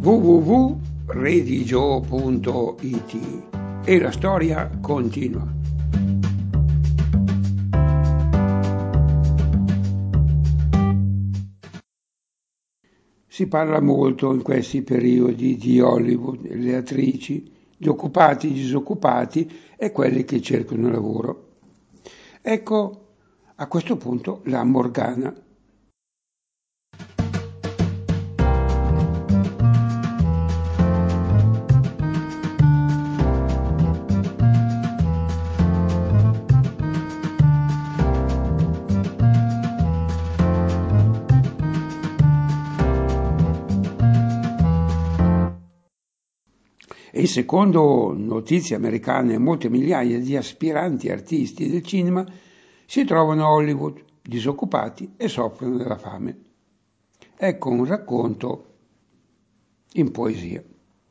www.redigio.it e la storia continua. Si parla molto in questi periodi di Hollywood, le attrici, gli occupati, gli disoccupati e quelli che cercano lavoro. Ecco a questo punto la Morgana. E secondo notizie americane, molte migliaia di aspiranti artisti del cinema si trovano a Hollywood, disoccupati e soffrono della fame. Ecco un racconto in poesia.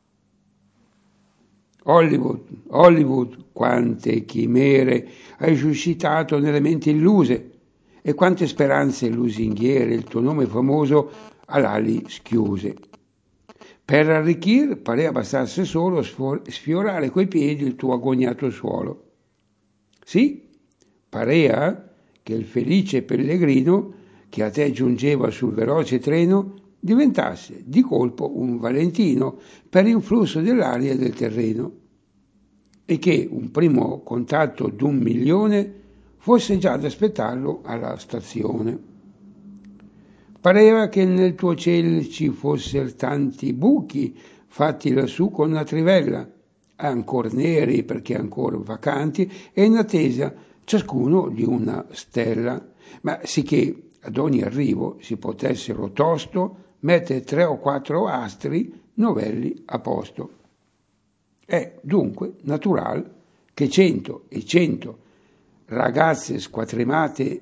Hollywood, quante chimere hai suscitato nelle menti illuse e quante speranze lusinghiere il tuo nome famoso ha l'ali schiuse. Per arricchire parea bastasse solo sfiorare coi piedi il tuo agognato suolo. Sì, parea che il felice pellegrino che a te giungeva sul veloce treno diventasse di colpo un Valentino per influsso dell'aria e del terreno, e che un primo contatto d'1 milione fosse già ad aspettarlo alla stazione. Pareva che nel tuo cielo ci fossero tanti buchi fatti lassù con una trivella, ancora neri perché ancora vacanti e in attesa ciascuno di una stella, ma sicché ad ogni arrivo si potessero tosto mettere 3 o 4 astri novelli a posto. È dunque naturale che 100 e 100 ragazze squattrinate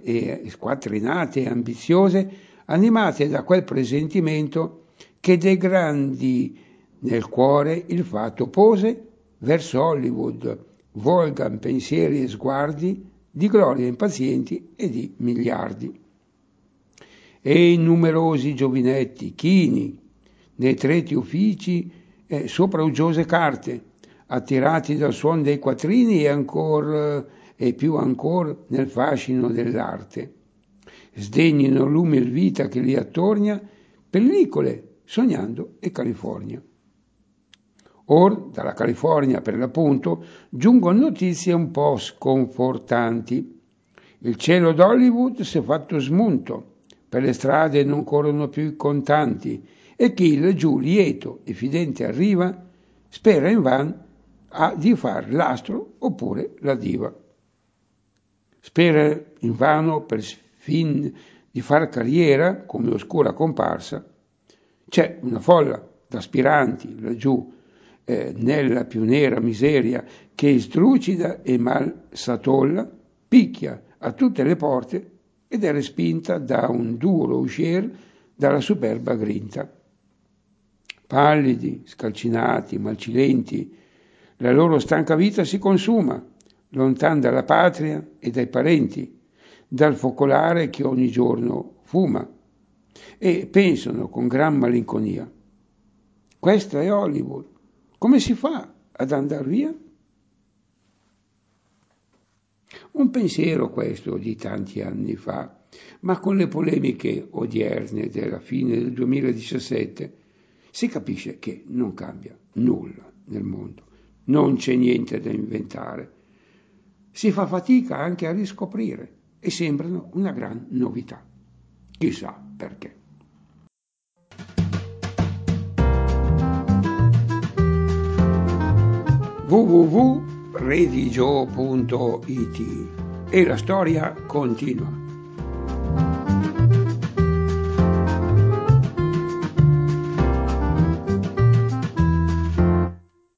e ambiziose, animate da quel presentimento che dei grandi nel cuore il fatto pose, verso Hollywood volgan pensieri e sguardi di gloria impazienti e di miliardi. E i numerosi giovinetti chini nei tretti uffici sopra uggiose carte, attirati dal suono dei quattrini e più ancor nel fascino dell'arte. Sdegnino l'umil vita che li attornia, pellicole, sognando e California. Or, dalla California per l'appunto, giungono notizie un po' sconfortanti. Il cielo d'Hollywood si è fatto smunto, per le strade non corrono più i contanti, e chi laggiù lieto e fidente arriva, spera invan di far l'astro oppure la diva. Spera invano per fin di far carriera come oscura comparsa. C'è una folla d'aspiranti laggiù nella più nera miseria che strucida e mal s'atolla, picchia a tutte le porte ed è respinta da un duro uscir dalla superba grinta. Pallidi, scalcinati, malcilenti, la loro stanca vita si consuma, lontan dalla patria e dai parenti, dal focolare che ogni giorno fuma, e pensano con gran malinconia: questa è Hollywood, come si fa ad andar via? Un pensiero questo di tanti anni fa, ma con le polemiche odierne della fine del 2017 si capisce che non cambia nulla nel mondo, non c'è niente da inventare. Si fa fatica anche a riscoprire e sembrano una gran novità. Chissà perché. www.redigio.it e la storia continua.